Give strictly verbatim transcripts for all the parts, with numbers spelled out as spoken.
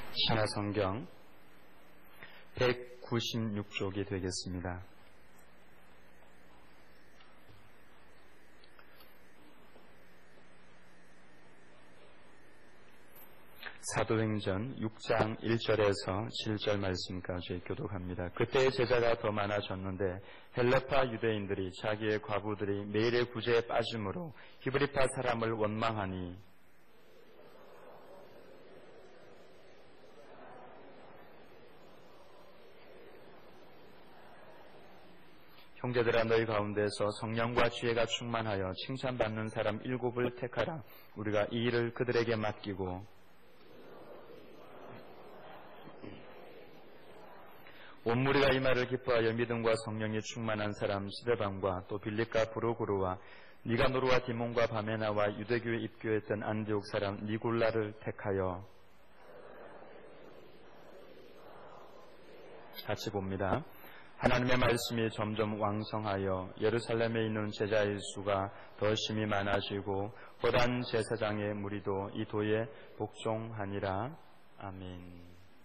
신화성경 백구십육 쪽이 되겠습니다. 사도행전 육 장 일 절에서 칠 절 말씀까지 교독합니다. 그때 제자가 더 많아졌는데 헬라파 유대인들이 자기의 과부들이 매일의 구제에 빠짐으로 히브리파 사람을 원망하니 형제들아, 너희 가운데서 성령과 지혜가 충만하여 칭찬받는 사람 일곱을 택하라. 우리가 이 일을 그들에게 맡기고 온 무리가 이 말을 기뻐하여 믿음과 성령이 충만한 사람 스데반과 또 빌립과 브로그루와 니가노르와 디몬과 바메나와 유대교에 입교했던 안디옥 사람 니골라를 택하여 같이 봅니다. 하나님의 말씀이 점점 왕성하여 예루살렘에 있는 제자의 수가 더 심히 많아지고 거단 제사장의 무리도 이 도에 복종하니라. 아멘.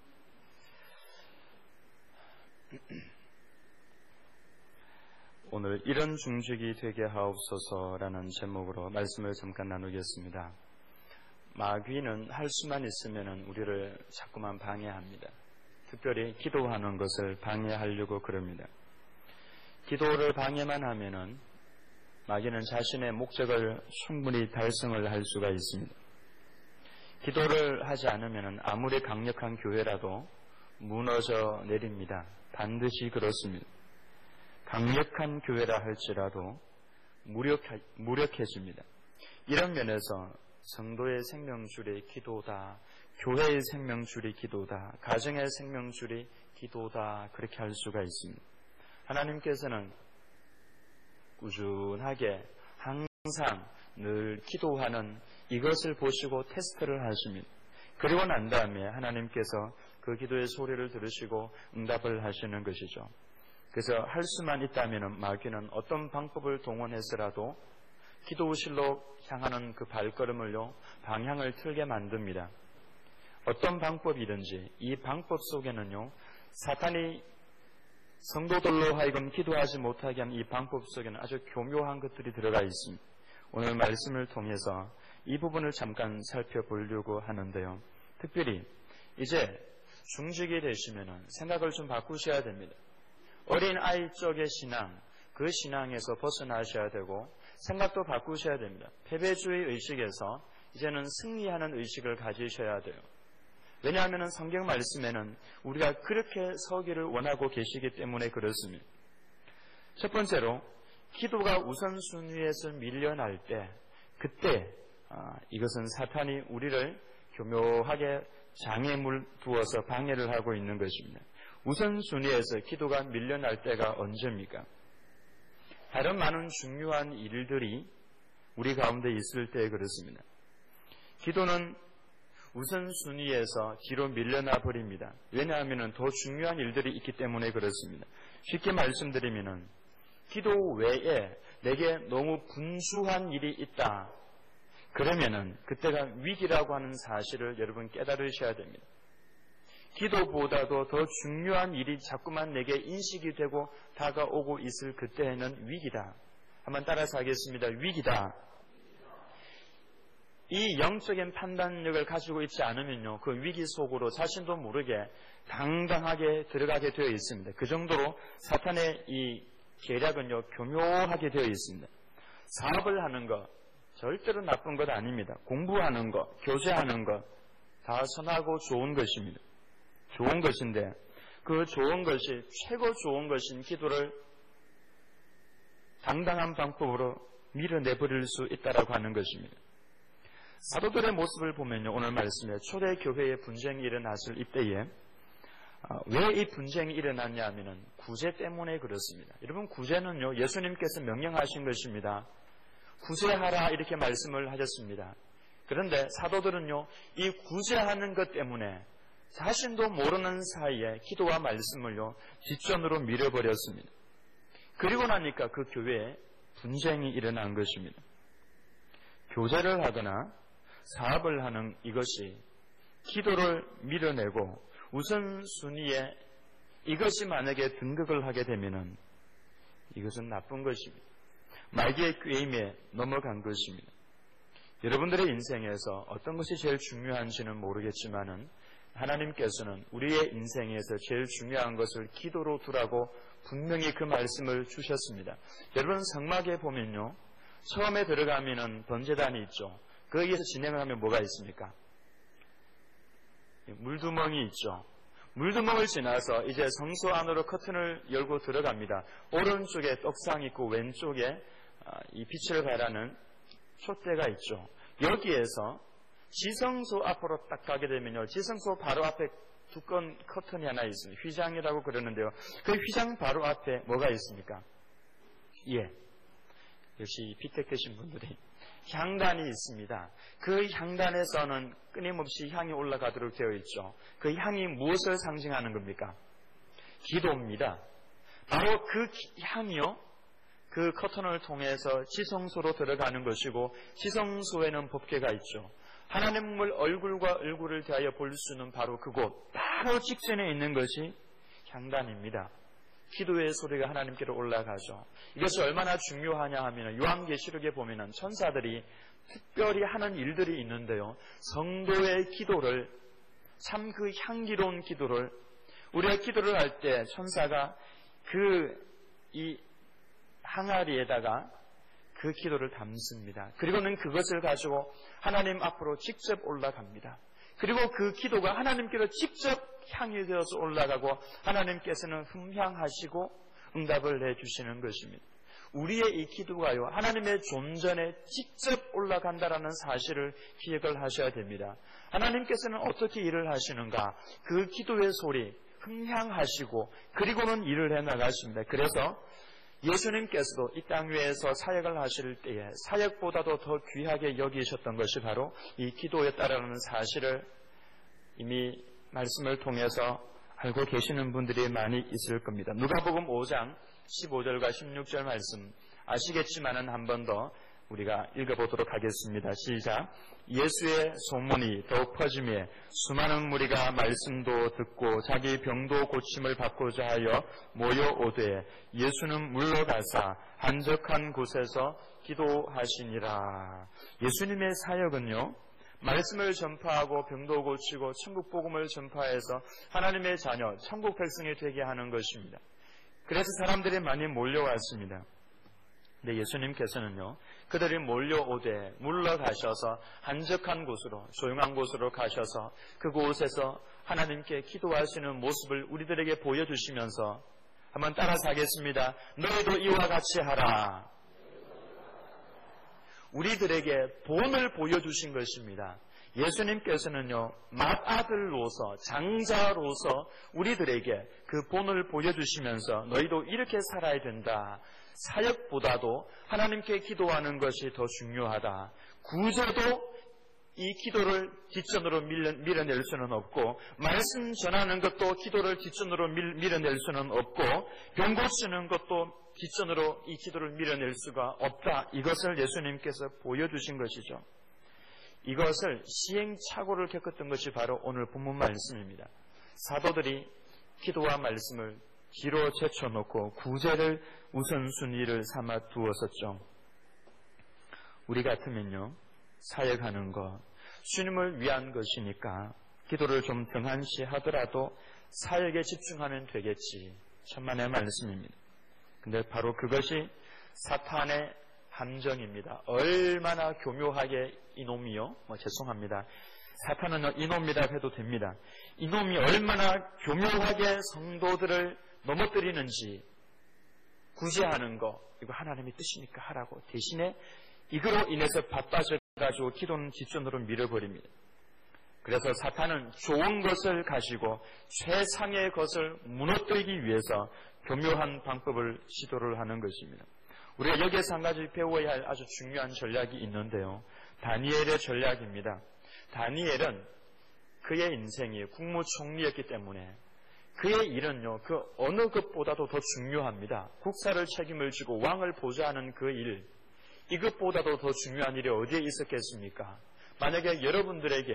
오늘 이런 중직이 되게 하옵소서라는 제목으로 말씀을 잠깐 나누겠습니다. 마귀는 할 수만 있으면 우리를 자꾸만 방해합니다. 특별히 기도하는 것을 방해하려고 그럽니다. 기도를 방해만 하면은 마귀는 자신의 목적을 충분히 달성을 할 수가 있습니다. 기도를 하지 않으면은 아무리 강력한 교회라도 무너져 내립니다. 반드시 그렇습니다. 강력한 교회라 할지라도 무력해, 무력해집니다. 이런 면에서 성도의 생명줄이 기도다, 교회의 생명줄이 기도다, 가정의 생명줄이 기도다, 그렇게 할 수가 있습니다. 하나님께서는 꾸준하게 항상 늘 기도하는 이것을 보시고 테스트를 하십니다. 그리고 난 다음에 하나님께서 그 기도의 소리를 들으시고 응답을 하시는 것이죠. 그래서 할 수만 있다면 마귀는 어떤 방법을 동원해서라도 기도실로 향하는 그 발걸음을요, 방향을 틀게 만듭니다. 어떤 방법이든지 이 방법 속에는요, 사탄이 성도들로 하여금 기도하지 못하게 하는 이 방법 속에는 아주 교묘한 것들이 들어가 있습니다. 오늘 말씀을 통해서 이 부분을 잠깐 살펴보려고 하는데요. 특별히 이제 중직이 되시면은 생각을 좀 바꾸셔야 됩니다. 어린 아이 쪽의 신앙, 그 신앙에서 벗어나셔야 되고 생각도 바꾸셔야 됩니다. 패배주의 의식에서 이제는 승리하는 의식을 가지셔야 돼요. 왜냐하면 성경 말씀에는 우리가 그렇게 서기를 원하고 계시기 때문에 그렇습니다. 첫 번째로 기도가 우선순위에서 밀려날 때, 그때 아, 이것은 사탄이 우리를 교묘하게 장애물 두어서 방해를 하고 있는 것입니다. 우선순위에서 기도가 밀려날 때가 언제입니까? 다른 많은 중요한 일들이 우리 가운데 있을 때 그렇습니다. 기도는 우선순위에서 뒤로 밀려나 버립니다. 왜냐하면 더 중요한 일들이 있기 때문에 그렇습니다. 쉽게 말씀드리면 기도 외에 내게 너무 분주한 일이 있다. 그러면은 그때가 위기라고 하는 사실을 여러분 깨달으셔야 됩니다. 기도보다도 더 중요한 일이 자꾸만 내게 인식이 되고 다가오고 있을 그때에는 위기다. 한번 따라서 하겠습니다. 위기다. 이 영적인 판단력을 가지고 있지 않으면요, 그 위기 속으로 자신도 모르게 당당하게 들어가게 되어 있습니다. 그 정도로 사탄의 이 계략은요, 교묘하게 되어 있습니다. 사업을 하는 것 절대로 나쁜 것 아닙니다. 공부하는 것, 교제하는 것 다 선하고 좋은 것입니다. 좋은 것인데 그 좋은 것이 최고 좋은 것인 기도를 당당한 방법으로 밀어내버릴 수 있다라고 하는 것입니다. 사도들의 모습을 보면요, 오늘 말씀에 초대 교회의 분쟁이 일어났을 이때에 왜 이 분쟁이 일어났냐 하면은 구제 때문에 그렇습니다. 여러분, 구제는요, 예수님께서 명령하신 것입니다. 구제하라 이렇게 말씀을 하셨습니다. 그런데 사도들은요, 이 구제하는 것 때문에 자신도 모르는 사이에 기도와 말씀을요, 뒷전으로 밀어버렸습니다. 그리고 나니까 그 교회에 분쟁이 일어난 것입니다. 교제를 하거나 사업을 하는 이것이 기도를 밀어내고 우선순위에 이것이 만약에 등극을 하게 되면은 이것은 나쁜 것입니다. 마귀의 꾀임에 넘어간 것입니다. 여러분들의 인생에서 어떤 것이 제일 중요한지는 모르겠지만은 하나님께서는 우리의 인생에서 제일 중요한 것을 기도로 두라고 분명히 그 말씀을 주셨습니다. 여러분 성막에 보면요, 처음에 들어가면은 번제단이 있죠. 거기에서 진행을 하면 뭐가 있습니까? 물두멍이 있죠. 물두멍을 지나서 이제 성소 안으로 커튼을 열고 들어갑니다. 오른쪽에 떡상이 있고 왼쪽에 이 빛을 발하는 촛대가 있죠. 여기에서 지성소 앞으로 딱 가게 되면요, 지성소 바로 앞에 두꺼운 커튼이 하나 있습니다. 휘장이라고 그러는데요. 그 휘장 바로 앞에 뭐가 있습니까? 예, 역시 피택 되신 분들이 향단이 있습니다. 그 향단에서는 끊임없이 향이 올라가도록 되어 있죠. 그 향이 무엇을 상징하는 겁니까? 기도입니다. 바로 그 향이요, 그 커튼을 통해서 지성소로 들어가는 것이고, 지성소에는 법궤가 있죠. 하나님을 얼굴과 얼굴을 대하여 볼 수는 바로 그곳, 바로 직전에 있는 것이 향단입니다. 기도의 소리가 하나님께로 올라가죠. 이것이 얼마나 중요하냐 하면 요한계시록에 보면 천사들이 특별히 하는 일들이 있는데요, 성도의 기도를, 참 그 향기로운 기도를, 우리가 기도를 할 때 천사가 그 이 항아리에다가 그 기도를 담습니다. 그리고는 그것을 가지고 하나님 앞으로 직접 올라갑니다. 그리고 그 기도가 하나님께로 직접 향이 되어서 올라가고 하나님께서는 흠향하시고 응답을 해주시는 것입니다. 우리의 이 기도가요, 하나님의 존전에 직접 올라간다라는 사실을 기억을 하셔야 됩니다. 하나님께서는 어떻게 일을 하시는가? 그 기도의 소리, 흠향하시고 그리고는 일을 해나가십니다. 그래서 예수님께서도 이 땅 위에서 사역을 하실 때에 사역보다도 더 귀하게 여기셨던 것이 바로 이 기도였다라는 사실을 이미 말씀을 통해서 알고 계시는 분들이 많이 있을 겁니다. 누가복음 오 장 십오 절과 십육 절 말씀 아시겠지만은 한 번 더 우리가 읽어보도록 하겠습니다. 시작. 예수의 소문이 더욱 퍼지며 수많은 무리가 말씀도 듣고 자기 병도 고침을 받고자 하여 모여오되 예수는 물러가사 한적한 곳에서 기도하시니라. 예수님의 사역은요, 말씀을 전파하고 병도 고치고 천국 복음을 전파해서 하나님의 자녀, 천국 백성이 되게 하는 것입니다. 그래서 사람들이 많이 몰려왔습니다. 근데 예수님께서는요, 그들이 몰려오되 물러가셔서 한적한 곳으로, 조용한 곳으로 가셔서 그곳에서 하나님께 기도하시는 모습을 우리들에게 보여주시면서 한번 따라서 하겠습니다. 너희도 이와 같이 하라. 우리들에게 본을 보여주신 것입니다. 예수님께서는요, 맏아들로서, 장자로서 우리들에게 그 본을 보여주시면서 너희도 이렇게 살아야 된다. 사역보다도 하나님께 기도하는 것이 더 중요하다. 구제도 이 기도를 뒷전으로 밀어낼 수는 없고, 말씀 전하는 것도 기도를 뒷전으로 밀어낼 수는 없고, 병 고치는 것도 뒷전으로 이 기도를 밀어낼 수가 없다. 이것을 예수님께서 보여주신 것이죠. 이것을 시행착오를 겪었던 것이 바로 오늘 본문 말씀입니다. 사도들이 기도와 말씀을 뒤로 제쳐놓고 구제를 우선순위를 삼아 두었었죠. 우리 같으면요, 사역하는 것, 주님을 위한 것이니까 기도를 좀 등한시 하더라도 사역에 집중하면 되겠지. 천만의 말씀입니다. 근데 바로 그것이 사탄의 함정입니다. 얼마나 교묘하게 이놈이요, 뭐 죄송합니다. 사탄은 이놈이라 해도 됩니다. 이놈이 얼마나 교묘하게 성도들을 넘어뜨리는지, 구제하는 거, 이거 하나님의 뜻이니까 하라고 대신에 이거로 인해서 바빠져가지고 기도는 뒷전으로 밀어버립니다. 그래서 사탄은 좋은 것을 가지고 최상의 것을 무너뜨리기 위해서 교묘한 방법을 시도를 하는 것입니다. 우리가 여기에서 한 가지 배워야 할 아주 중요한 전략이 있는데요, 다니엘의 전략입니다. 다니엘은 그의 인생이 국무총리였기 때문에 그의 일은요, 그 어느 것보다도 더 중요합니다. 국사를 책임을 지고 왕을 보좌하는 그 일, 이것보다도 더 중요한 일이 어디에 있었겠습니까? 만약에 여러분들에게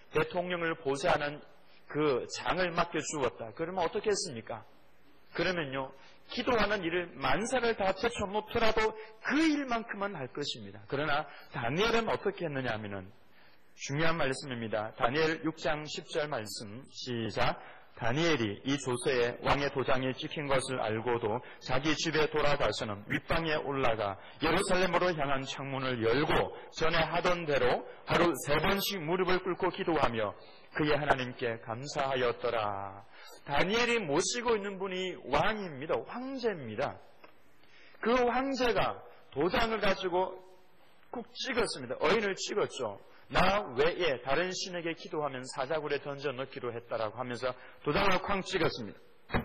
대통령을 보좌하는 그 장을 맡겨주었다. 그러면 어떻게 했습니까? 그러면요, 기도하는 일을 만사를 다 제쳐놓더라도 그 일만큼은 할 것입니다. 그러나 다니엘은 어떻게 했느냐 하면은 중요한 말씀입니다. 다니엘 육 장 십 절 말씀 시작. 다니엘이 이 조서에 왕의 도장이 찍힌 것을 알고도 자기 집에 돌아가서는 윗방에 올라가 예루살렘으로 향한 창문을 열고 전에 하던 대로 하루 세 번씩 무릎을 꿇고 기도하며 그의 하나님께 감사하였더라. 다니엘이 모시고 있는 분이 왕입니다. 황제입니다. 그 황제가 도장을 가지고 꾹 찍었습니다. 어인을 찍었죠. 나 외에 다른 신에게 기도하면 사자굴에 던져 넣기로 했다라고 하면서 도장을 쾅 찍었습니다.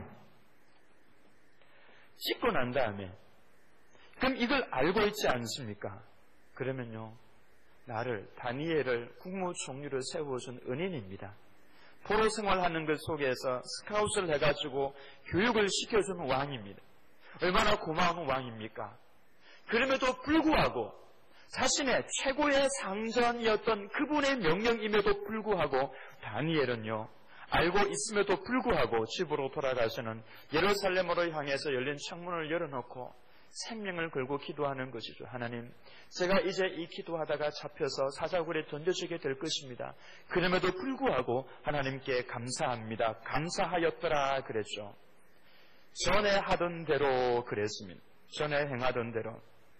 찍고 난 다음에 그럼 이걸 알고 있지 않습니까? 그러면요, 나를 다니엘을 국무총리로 세워준 은인입니다. 포로 생활하는 것 속에서 스카웃을 해가지고 교육을 시켜주는 왕입니다. 얼마나 고마운 왕입니까? 그럼에도 불구하고 자신의 최고의 상전이었던 그분의 명령임에도 불구하고 다니엘은요, 알고 있음에도 불구하고 집으로 돌아가서는 예루살렘으로 향해서 열린 창문을 열어놓고 생명을 걸고 기도하는 것이죠. 하나님, 제가 이제 이 기도하다가 잡혀서 사자굴에 던져지게 될 것입니다. 그럼에도 불구하고 하나님께 감사합니다. 감사하였더라 그랬죠. 전에 하던 대로 그랬습니다. 전에 행하던 대로.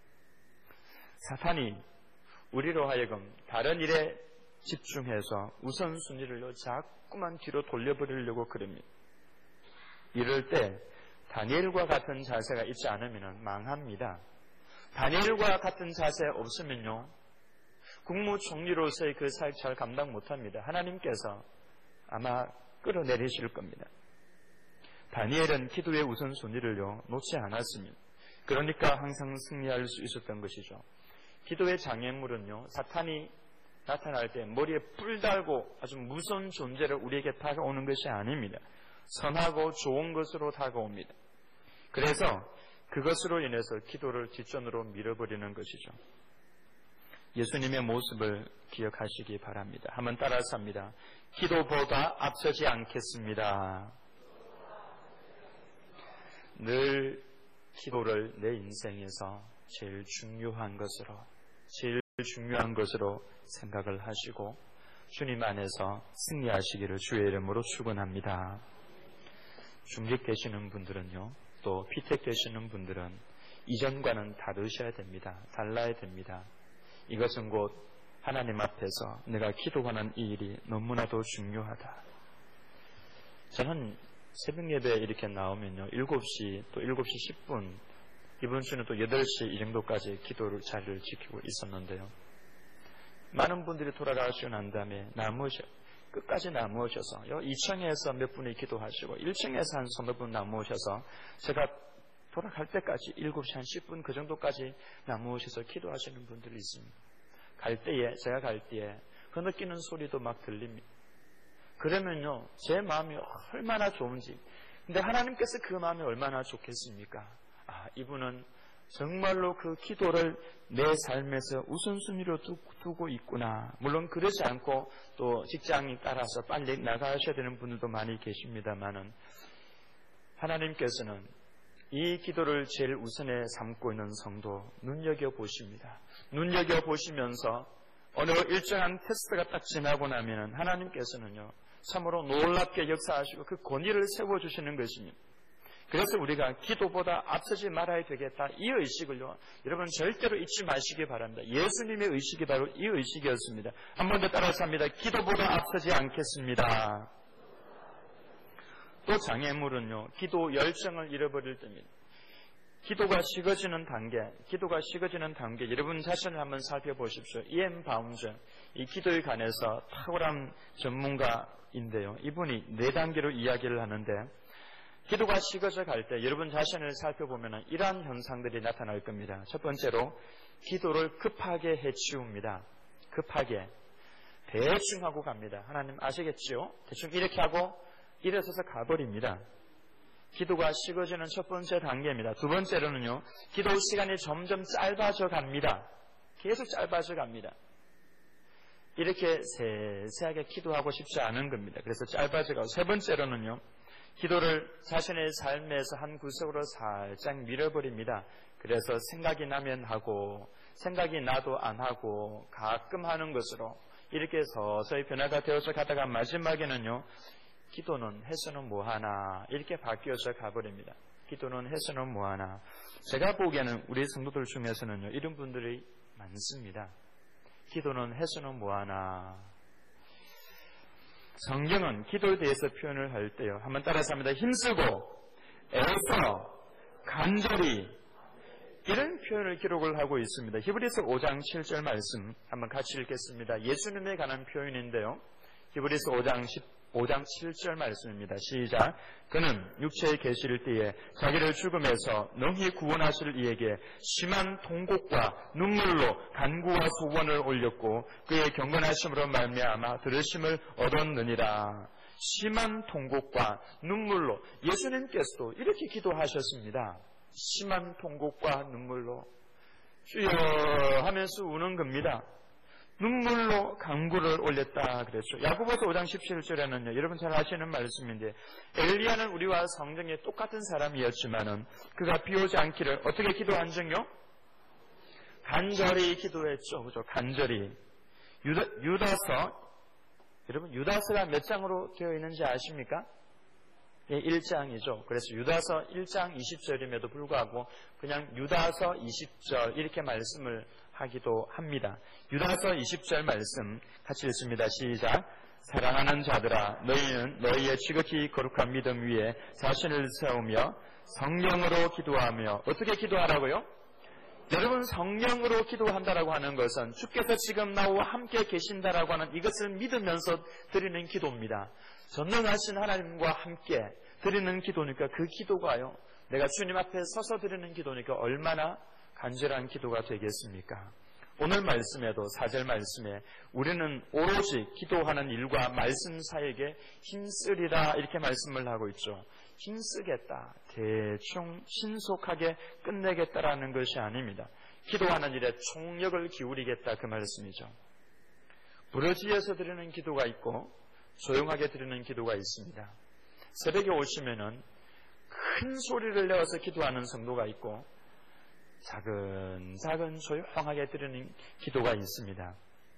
사탄이 우리로 하여금 다른 일에 집중해서 우선순위를 자꾸만 뒤로 돌려버리려고 그럽니다. 이럴 때 다니엘과 같은 자세가 있지 않으면 망합니다. 다니엘과 같은 자세 없으면요, 국무총리로서의 그 사역 잘 감당 못합니다. 하나님께서 아마 끌어내리실 겁니다. 다니엘은 기도의 우선순위를요 놓지 않았습니다. 그러니까 항상 승리할 수 있었던 것이죠. 기도의 장애물은요, 사탄이 나타날 때 머리에 뿔 달고 아주 무서운 존재를 우리에게 다가오는 것이 아닙니다. 선하고 좋은 것으로 다가옵니다. 그래서 그것으로 인해서 기도를 뒷전으로 밀어버리는 것이죠. 예수님의 모습을 기억하시기 바랍니다. 한번 따라서 합니다. 기도보다 앞서지 않겠습니다. 늘 기도를 내 인생에서 제일 중요한 것으로 제일 중요한 것으로 생각을 하시고 주님 안에서 승리하시기를 주의 이름으로 축원합니다. 중직 되시는 분들은요, 또 피택 되시는 분들은 이전과는 다르셔야 됩니다. 달라야 됩니다. 이것은 곧 하나님 앞에서 내가 기도하는 이 일이 너무나도 중요하다. 저는 새벽 예배에 이렇게 나오면요, 일곱 시 또 일곱 시 십 분, 이번 주는 또 여덟 시 이 정도까지 기도를 자리를 지키고 있었는데요. 많은 분들이 돌아가시고 난 다음에 나무셔, 끝까지 나무셔서 이 층에서 몇 분이 기도하시고 일 층에서 한 서너 분 나무셔서 제가 돌아갈 때까지 일곱 시 한 십 분 그 정도까지 나무셔서 기도하시는 분들이 있습니다. 갈 때에, 제가 갈 때에 흐느끼는 소리도 막 들립니다. 그러면요, 제 마음이 얼마나 좋은지. 근데 하나님께서 그 마음이 얼마나 좋겠습니까? 아, 이분은 정말로 그 기도를 내 삶에서 우선순위로 두고 있구나. 물론 그러지 않고 또 직장이 따라서 빨리 나가셔야 되는 분들도 많이 계십니다만은 하나님께서는 이 기도를 제일 우선에 삼고 있는 성도 눈여겨보십니다. 눈여겨보시면서 어느 일정한 테스트가 딱 지나고 나면 하나님께서는요, 참으로 놀랍게 역사하시고 그 권위를 세워주시는 것입니다. 그래서 우리가 기도보다 앞서지 말아야 되겠다. 이 의식을요, 여러분 절대로 잊지 마시기 바랍니다. 예수님의 의식이 바로 이 의식이었습니다. 한 번 더 따라서 합니다. 기도보다 앞서지 않겠습니다. 또 장애물은요, 기도 열정을 잃어버릴 때입니다. 기도가 식어지는 단계, 기도가 식어지는 단계, 여러분 자신을 한번 살펴보십시오. 이엠 바운즈, 이 기도에 관해서 탁월한 전문가인데요. 이분이 네 단계로 이야기를 하는데, 기도가 식어져 갈 때 여러분 자신을 살펴보면 이러한 현상들이 나타날 겁니다. 첫 번째로 기도를 급하게 해치웁니다. 급하게. 대충 하고 갑니다. 하나님 아시겠지요? 대충 이렇게 하고 일어서서 가버립니다. 기도가 식어지는 첫 번째 단계입니다. 두 번째로는요, 기도 시간이 점점 짧아져 갑니다. 계속 짧아져 갑니다. 이렇게 세세하게 기도하고 싶지 않은 겁니다. 그래서 짧아져가고, 세 번째로는요, 기도를 자신의 삶에서 한 구석으로 살짝 밀어버립니다. 그래서 생각이 나면 하고, 생각이 나도 안 하고, 가끔 하는 것으로 이렇게 서서히 변화가 되어서 가다가 마지막에는요, 기도는 해서는 뭐하나, 이렇게 바뀌어서 가버립니다. 기도는 해서는 뭐하나. 제가 보기에는 우리 성도들 중에서는요, 이런 분들이 많습니다. 기도는 해서는 뭐하나. 성경은 기도에 대해서 표현을 할 때요, 한번 따라서 합니다. 힘쓰고, 애써, 간절히, 이런 표현을 기록을 하고 있습니다. 히브리서 오 장 칠 절 말씀 한번 같이 읽겠습니다. 예수님에 관한 표현인데요, 히브리서 오 장 오 장 칠 절 말씀입니다. 시작. 그는 육체에 계실 때에 자기를 죽음에서 능히 구원하실 이에게 심한 통곡과 눈물로 간구와 소원을 올렸고 그의 경건하심으로 말미암아 들으심을 얻었느니라. 심한 통곡과 눈물로, 예수님께서도 이렇게 기도하셨습니다. 심한 통곡과 눈물로 주여 하면서 우는 겁니다. 눈물로 간구를 올렸다 그랬죠. 야고보서 오 장 십칠 절에는요, 여러분 잘 아시는 말씀인데, 엘리야는 우리와 성경에 똑같은 사람이었지만은 그가 비 오지 않기를 어떻게 기도한 적요? 간절히 기도했죠. 그죠? 간절히. 유다, 유다서, 여러분 유다서가 몇 장으로 되어 있는지 아십니까? 예, 일 장이죠. 그래서 유다서 일 장 이십 절임에도 불구하고 그냥 유다서 이십 절 이렇게 말씀을 하기도 합니다. 유다서 이십 절 말씀 같이 읽습니다. 시작. 사랑하는 자들아, 너희는 너희의 지극히 거룩한 믿음 위에 자신을 세우며 성령으로 기도하며. 어떻게 기도하라고요? 여러분, 성령으로 기도한다라고 하는 것은 주께서 지금 나와 함께 계신다라고 하는 이것을 믿으면서 드리는 기도입니다. 전능하신 하나님과 함께 드리는 기도니까 그 기도가요, 내가 주님 앞에 서서 드리는 기도니까 얼마나 간절한 기도가 되겠습니까? 오늘 말씀에도 사 절 말씀에 우리는 오로지 기도하는 일과 말씀 사이에 힘쓰리라 이렇게 말씀을 하고 있죠. 힘쓰겠다, 대충 신속하게 끝내겠다라는 것이 아닙니다. 기도하는 일에 총력을 기울이겠다 그 말씀이죠. 부르짖어서 드리는 기도가 있고 조용하게 드리는 기도가 있습니다. 새벽에 오시면은 큰 소리를 내어서 기도하는 성도가 있고 작은 작은 조용하게 드리는 기도가 있습니다.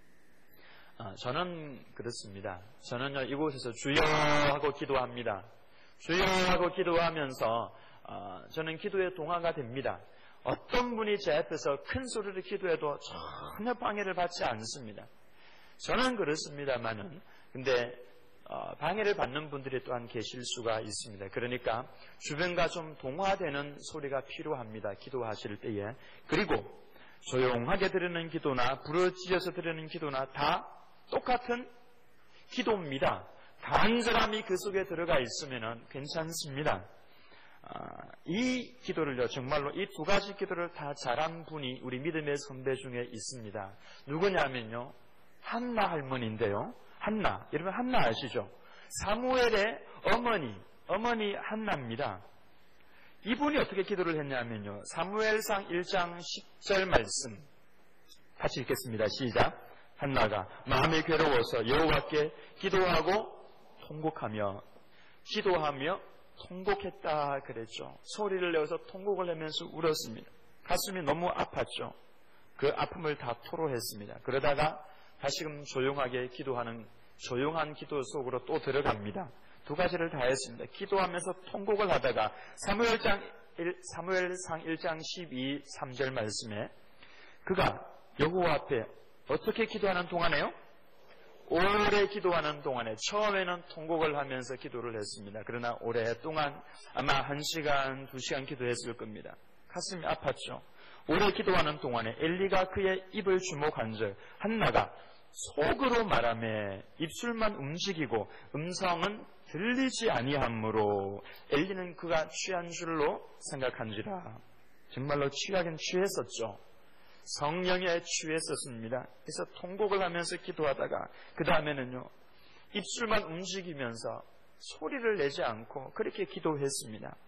아, 저는 그렇습니다. 저는요, 이곳에서 주여 하고 기도합니다. 주여 하고 기도하면서 어, 저는 기도에 동화가 됩니다. 어떤 분이 제 앞에서 큰 소리를 기도해도 전혀 방해를 받지 않습니다. 저는 그렇습니다만은 근데 어, 방해를 받는 분들이 또한 계실 수가 있습니다. 그러니까 주변과 좀 동화되는 소리가 필요합니다. 기도하실 때에. 그리고 조용하게 드리는 기도나 부르짖어서 드리는 기도나 다 똑같은 기도입니다. 간절함이 그 속에 들어가 있으면 괜찮습니다. 아, 이 기도를요, 정말로 이 두 가지 기도를 다 잘한 분이 우리 믿음의 선배 중에 있습니다. 누구냐면요, 한나 할머니인데요. 한나, 여러분 한나 아시죠? 사무엘의 어머니, 어머니 한나입니다. 이분이 어떻게 기도를 했냐면요, 사무엘상 일 장 십 절 말씀 같이 읽겠습니다. 시작. 한나가 마음이 괴로워서 여호와께 기도하고 통곡하며 기도하며 통곡했다 그랬죠. 소리를 내어서 통곡을 하면서 울었습니다. 가슴이 너무 아팠죠. 그 아픔을 다 토로했습니다. 그러다가 다시금 조용하게 기도하는 조용한 기도 속으로 또 들어갑니다. 두 가지를 다 했습니다. 기도하면서 통곡을 하다가 사무엘장 사무엘상 일 장 십이, 삼 절 말씀에 그가 여호와 앞에 어떻게 기도하는 동안에요? 오래 기도하는 동안에 처음에는 통곡을 하면서 기도를 했습니다. 그러나 오랫동안 아마 한 시간, 두 시간 기도했을 겁니다. 가슴이 아팠죠. 오래 기도하는 동안에 엘리가 그의 입을 주목한 적 한나가 속으로 말하며 입술만 움직이고 음성은 들리지 아니하므로 엘리는 그가 취한 줄로 생각한지라. 정말로 취하긴 취했었죠. 성령에 취했었습니다. 그래서 통곡을 하면서 기도하다가 그 다음에는요, 입술만 움직이면서 소리를 내지 않고 그렇게 기도했습니다.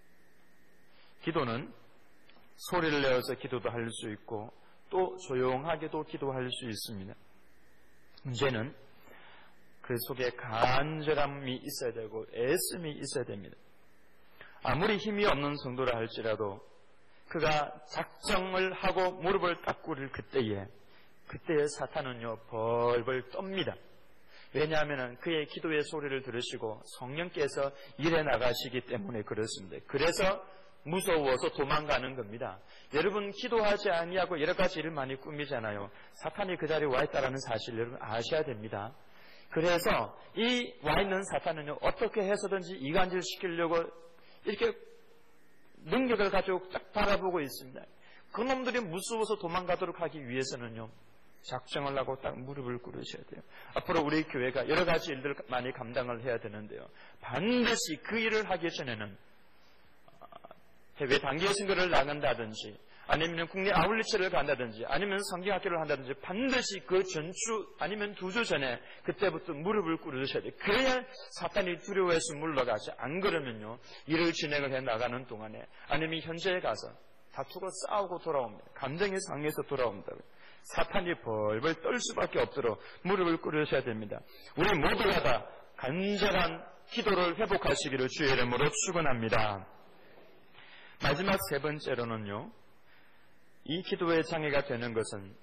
기도는 소리를 내어서 기도도 할 수 있고 또 조용하게도 기도할 수 있습니다. 문제는 그 속에 간절함이 있어야 되고 애씀이 있어야 됩니다. 아무리 힘이 없는 성도라 할지라도 그가 작정을 하고 무릎을 딱 꿇을 그때에 그때의 사탄은요 벌벌 떱니다. 왜냐하면 그의 기도의 소리를 들으시고 성령께서 일해 나가시기 때문에 그렇습니다. 그래서 무서워서 도망가는 겁니다. 여러분 기도하지 아니하고 여러 가지 일을 많이 꾸미잖아요. 사탄이 그 자리에 와 있다는 사실 여러분 아셔야 됩니다. 그래서 이 와 있는 사탄은요 어떻게 해서든지 이간질 시키려고 이렇게 능력을 가지고 딱 바라보고 있습니다. 그놈들이 무서워서 도망가도록 하기 위해서는요 작정을 하고 딱 무릎을 꿇으셔야 돼요. 앞으로 우리 교회가 여러 가지 일들을 많이 감당을 해야 되는데요. 반드시 그 일을 하기 전에는 해외 단기 선교를 나간다든지 아니면 국내 아울리처를 간다든지 아니면 성경학교를 한다든지 반드시 그 전주 아니면 두 주 전에 그때부터 무릎을 꿇으셔야 돼요. 그래야 사탄이 두려워해서 물러가지. 안 그러면요 일을 진행을 해 나가는 동안에 아니면 현재에 가서 다투고 싸우고 돌아옵니다. 감정이 상해서 돌아옵니다. 사탄이 벌벌 떨 수밖에 없도록 무릎을 꿇으셔야 됩니다. 우리 모두가 다 간절한 기도를 회복하시기를 주의 이름으로 축원합니다. 마지막 세 번째로는요, 이 기도의 장애가 되는 것은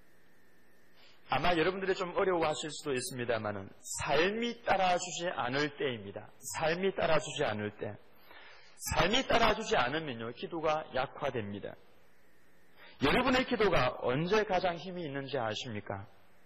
아마 여러분들이 좀 어려워하실 수도 있습니다만은 삶이 따라주지 않을 때입니다. 삶이 따라주지 않을 때. 삶이 따라주지 않으면요, 기도가 약화됩니다. 여러분의 기도가 언제 가장 힘이 있는지 아십니까?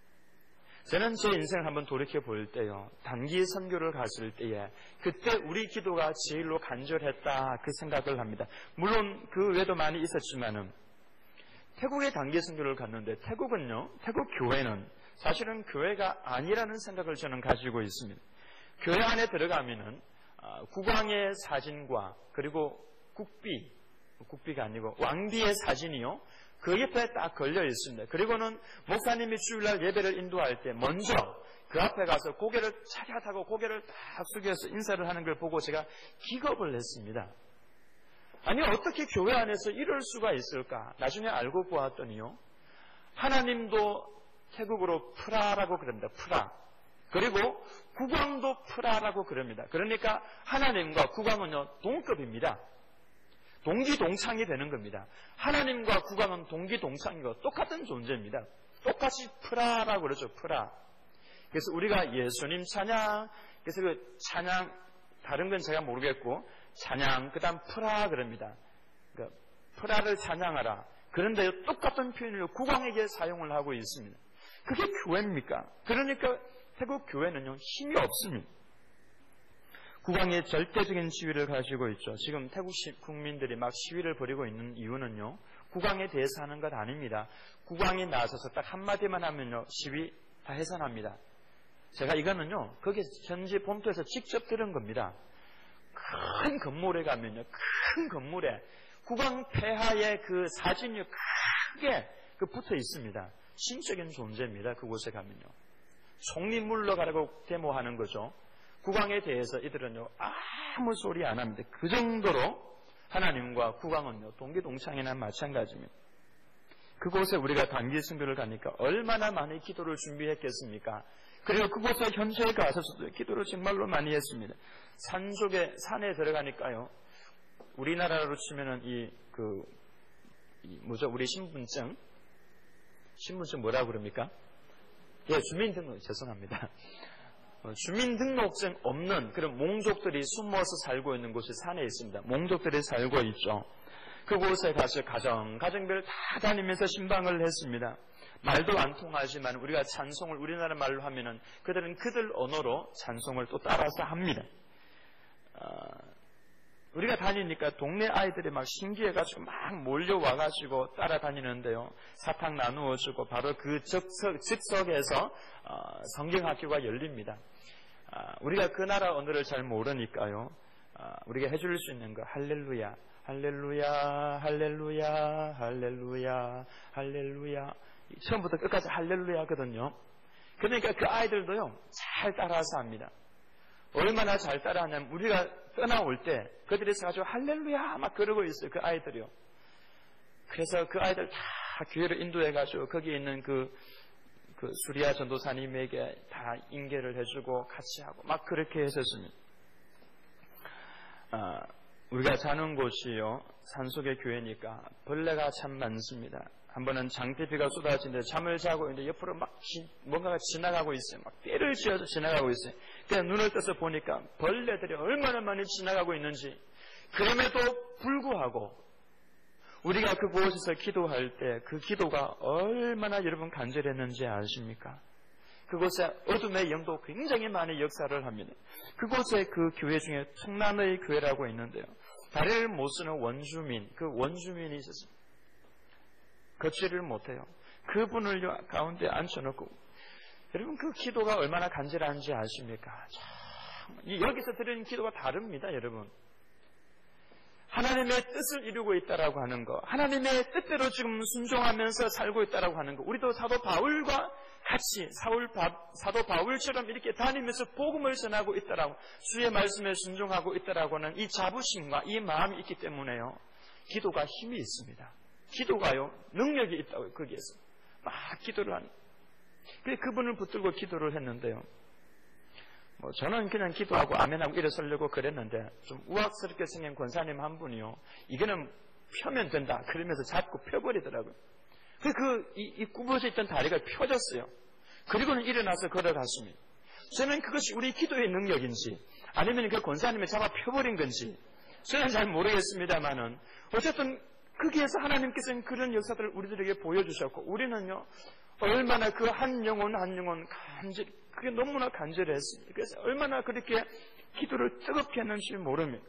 저는 제 인생을 한번 돌이켜 볼 때요, 단기 선교를 갔을 때에 그때 우리 기도가 제일로 간절했다 그 생각을 합니다. 물론 그 외에도 많이 있었지만은 태국의 단기 선교를 갔는데 태국은요, 태국 교회는 사실은 교회가 아니라는 생각을 저는 가지고 있습니다. 교회 안에 들어가면은 국왕의 사진과 그리고 국비, 국비가 아니고 왕비의 사진이요, 그 옆에 딱 걸려 있습니다. 그리고는 목사님이 주일날 예배를 인도할 때 먼저 그 앞에 가서 고개를 차렷하고 고개를 딱 숙여서 인사를 하는 걸 보고 제가 기겁을 했습니다. 아니 어떻게 교회 안에서 이럴 수가 있을까? 나중에 알고 보았더니요, 하나님도 태국어로 프라라고 그럽니다. 프라. 그리고 국왕도 프라라고 그럽니다. 그러니까 하나님과 국왕은요 동급입니다. 동기동창이 되는 겁니다. 하나님과 국왕은 동기동창이고 똑같은 존재입니다. 똑같이 프라라고 그러죠. 프라. 그래서 우리가 예수님 찬양, 그래서 그 찬양, 다른 건 제가 모르겠고 찬양, 그 다음 프라 그럽니다. 그러니까 프라를 찬양하라. 그런데 똑같은 표현을 국왕에게 사용을 하고 있습니다. 그게 교회입니까? 그러니까 태국 교회는요 힘이 없습니다. 국왕의 절대적인 지위를 가지고 있죠. 지금 태국 국민들이 막 시위를 벌이고 있는 이유는요, 국왕에 대해서 하는 것 아닙니다. 국왕이 나서서 딱 한마디만 하면요 시위 다 해산합니다. 제가 이거는요 거기 현지 본토에서 직접 들은 겁니다. 큰 건물에 가면요, 큰 건물에 국왕 폐하의 그 사진이 크게 그 붙어 있습니다. 신적인 존재입니다. 그곳에 가면요. 총리 물러가라고 데모하는 거죠. 국왕에 대해서 이들은요 아무 소리 안 합니다. 그 정도로 하나님과 국왕은요 동기동창이나 마찬가지입니다. 그곳에 우리가 단기 선교를 가니까 얼마나 많이 기도를 준비했겠습니까? 그리고 그곳에 현지에 가서도 기도를 정말로 많이 했습니다. 산 속에 산에 들어가니까요, 우리나라로 치면은 이 그 이 뭐죠 우리 신분증 신분증 뭐라고 그럽니까? 예, 주민등록, 죄송합니다. 주민등록증 없는 그런 몽족들이 숨어서 살고 있는 곳이 산에 있습니다. 몽족들이 살고 있죠. 그곳에 가서 가정, 가정별 다 다니면서 신방을 했습니다. 말도 안 통하지만 우리가 찬송을 우리나라 말로 하면은 그들은 그들 언어로 찬송을 또 따라서 합니다. 어, 우리가 다니니까 동네 아이들이 막 신기해가지고 막 몰려와가지고 따라다니는데요. 사탕 나누어주고 바로 그 즉석, 즉석에서 어, 성경학교가 열립니다. 어, 우리가 그 나라 언어를 잘 모르니까요. 어, 우리가 해줄 수 있는 거 할렐루야, 할렐루야, 할렐루야, 할렐루야, 할렐루야. 처음부터 끝까지 할렐루야거든요. 그러니까 그 아이들도요 잘 따라서 합니다. 얼마나 잘 따라하냐면 우리가 떠나올 때 그들이 서가지고 할렐루야 막 그러고 있어요. 그 아이들이요. 그래서 그 아이들 다 교회를 인도해가지고 거기에 있는 그, 그 수리아 전도사님에게 다 인계를 해주고 같이 하고 막 그렇게 했었습니다. 아, 우리가 사는 곳이요 산속의 교회니까 벌레가 참 많습니다. 한 번은 장대비가 쏟아지는데 잠을 자고 있는데 옆으로 막 지, 뭔가가 지나가고 있어요. 막 떼를 쥐어서 지나가고 있어요. 그냥 눈을 떠서 보니까 벌레들이 얼마나 많이 지나가고 있는지. 그럼에도 불구하고 우리가 그곳에서 기도할 때 그 기도가 얼마나 여러분 간절했는지 아십니까? 그곳에 어둠의 영도 굉장히 많이 역사를 합니다. 그곳에 그 교회 중에 청남의 교회라고 있는데요. 다리를 못 쓰는 원주민, 그 원주민이 있었습니다. 걷지를 못해요. 그분을 가운데 앉혀놓고 여러분 그 기도가 얼마나 간절한지 아십니까? 참, 여기서 드리는 기도가 다릅니다. 여러분. 하나님의 뜻을 이루고 있다라고 하는 거, 하나님의 뜻대로 지금 순종하면서 살고 있다라고 하는 거, 우리도 사도 바울과 같이 사울 바, 사도 바울처럼 이렇게 다니면서 복음을 전하고 있다라고, 주의 말씀에 순종하고 있다라고 하는 이 자부심과 이 마음이 있기 때문에요. 기도가 힘이 있습니다. 기도가요 능력이 있다고요. 거기에서 막 기도를 하는. 그래서 그분을 붙들고 기도를 했는데요. 뭐 저는 그냥 기도하고 아멘하고 일어서려고 그랬는데 좀 우악스럽게 생긴 권사님 한 분이요. 이거는 펴면 된다 그러면서 자꾸 펴버리더라고요. 그 이 이 굽어져 있던 다리가 펴졌어요. 그리고는 일어나서 걸어갔습니다. 저는 그것이 우리 기도의 능력인지 아니면 그 권사님이 잡아 펴버린 건지 저는 잘 모르겠습니다만은 어쨌든 거기에서 하나님께서는 그런 역사들을 우리들에게 보여주셨고 우리는요 얼마나 그 한 영혼 한 영혼 간절 그게 너무나 간절했습니다. 그래서 얼마나 그렇게 기도를 뜨겁게 했는지 모릅니다.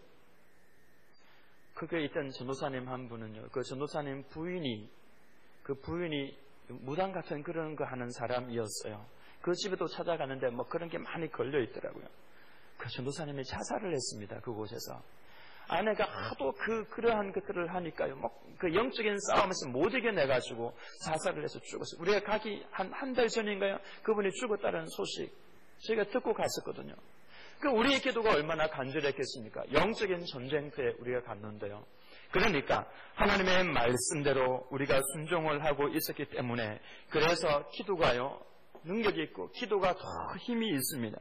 거기에 있던 전도사님 한 분은요, 그 전도사님 부인이 그 부인이 무당 같은 그런 거 하는 사람이었어요. 그 집에도 찾아가는데 뭐 그런 게 많이 걸려 있더라고요. 그 전도사님이 자살을 했습니다. 그곳에서. 아내가 하도 그, 그러한 것들을 하니까요. 뭐, 그 영적인 싸움에서 못 이겨내가지고 자살을 해서 죽었어요. 우리가 가기 한, 한 달 전인가요? 그분이 죽었다는 소식 저희가 듣고 갔었거든요. 그 우리의 기도가 얼마나 간절했겠습니까? 영적인 전쟁터에 우리가 갔는데요. 그러니까 하나님의 말씀대로 우리가 순종을 하고 있었기 때문에 그래서 기도가요, 능력이 있고 기도가 더 힘이 있습니다.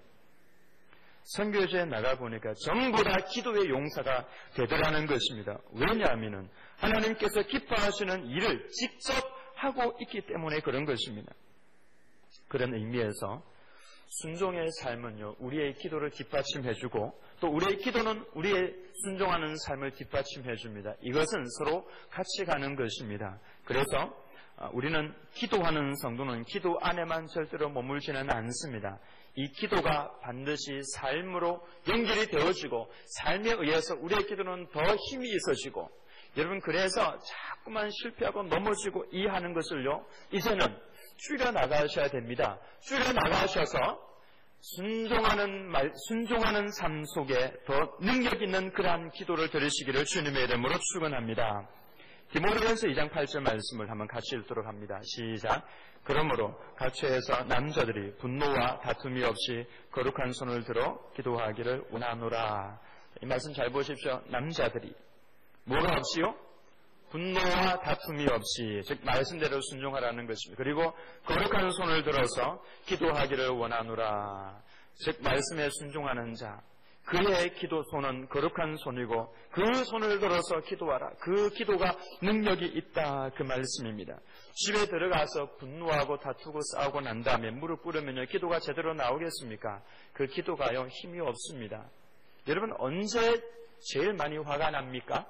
선교지에 나가보니까 전부 다 기도의 용사가 되더라는 것입니다. 왜냐하면 하나님께서 기뻐하시는 일을 직접 하고 있기 때문에 그런 것입니다. 그런 의미에서 순종의 삶은요, 우리의 기도를 뒷받침해주고 또 우리의 기도는 우리의 순종하는 삶을 뒷받침해줍니다. 이것은 서로 같이 가는 것입니다. 그래서 우리는 기도하는 성도는 기도 안에만 절대로 머물지는 않습니다. 이 기도가 반드시 삶으로 연결이 되어지고 삶에 의해서 우리의 기도는 더 힘이 있어지고 여러분 그래서 자꾸만 실패하고 넘어지고 이 하는 것을요 이제는 줄여나가셔야 됩니다. 줄여나가셔서 순종하는 말, 순종하는 삶 속에 더 능력 있는 그러한 기도를 들으시기를 주님의 이름으로 축원합니다. 디모데전서 이 장 팔 절 말씀을 한번 같이 읽도록 합니다. 시작. 그러므로 각처에서 남자들이 분노와 다툼이 없이 거룩한 손을 들어 기도하기를 원하노라. 이 말씀 잘 보십시오. 남자들이 뭐가 없이요? 분노와 다툼이 없이, 즉 말씀대로 순종하라는 것입니다. 그리고 거룩한 손을 들어서 기도하기를 원하노라. 즉 말씀에 순종하는 자, 그의 기도 손은 거룩한 손이고 그 손을 들어서 기도하라. 그 기도가 능력이 있다. 그 말씀입니다. 집에 들어가서 분노하고 다투고 싸우고 난 다음에 무릎 꿇으면요 기도가 제대로 나오겠습니까? 그 기도가요 힘이 없습니다. 여러분 언제 제일 많이 화가 납니까?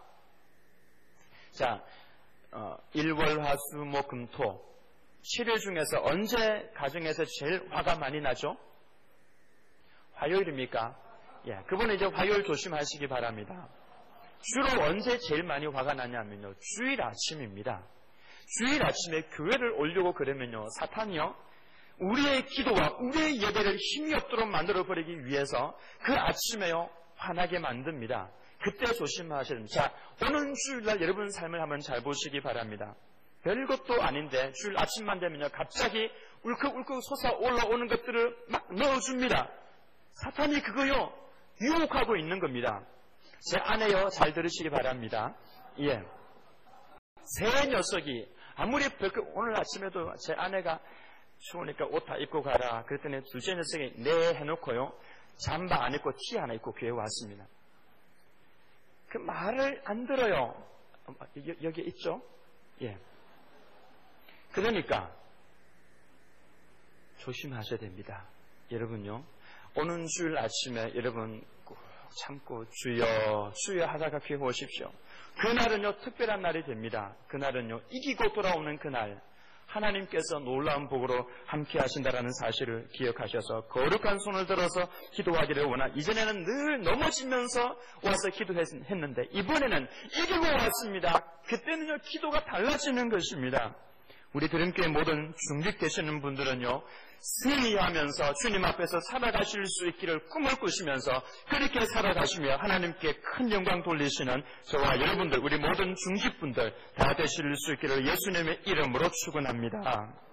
자, 어, 일월화수목금토 칠 일 중에서 언제 가정에서 제일 화가 많이 나죠? 화요일입니까? 예, 그분은 이제 화요일 조심하시기 바랍니다. 주로 언제 제일 많이 화가 나냐면요, 주일 아침입니다. 주일 아침에 교회를 오려고 그러면요, 사탄이요, 우리의 기도와 우리의 예배를 힘이 없도록 만들어버리기 위해서 그 아침에요, 화나게 만듭니다. 그때 조심하셔야 됩니다. 자, 오는 주일날 여러분 삶을 한번 잘 보시기 바랍니다. 별것도 아닌데 주일 아침만 되면요, 갑자기 울컥울컥 솟아 올라오는 것들을 막 넣어줍니다. 사탄이 그거요, 유혹하고 있는 겁니다. 제 아내요, 잘 들으시기 바랍니다. 예. 새 녀석이, 아무리 별거, 오늘 아침에도 제 아내가 추우니까 옷 다 입고 가라. 그랬더니 둘째 녀석이 네 해놓고요. 잠바 안 입고 티 하나 입고 교회 왔습니다. 그 말을 안 들어요. 여기 있죠? 예. 그러니까 조심하셔야 됩니다. 여러분요. 오는 주일 아침에 여러분 꼭 참고 주여 주여 하다가 교회 오십시오. 그날은요 특별한 날이 됩니다. 그날은요 이기고 돌아오는 그날, 하나님께서 놀라운 복으로 함께 하신다라는 사실을 기억하셔서 거룩한 손을 들어서 기도하기를 원하. 이전에는 늘 넘어지면서 와서 기도했는데 이번에는 이기고 왔습니다. 그때는요 기도가 달라지는 것입니다. 우리 드림교회 모든 중직되시는 분들은요 승리하면서 주님 앞에서 살아가실 수 있기를 꿈을 꾸시면서 그렇게 살아가시며 하나님께 큰 영광 돌리시는 저와 여러분들, 우리 모든 중직분들 다 되실 수 있기를 예수님의 이름으로 축원합니다.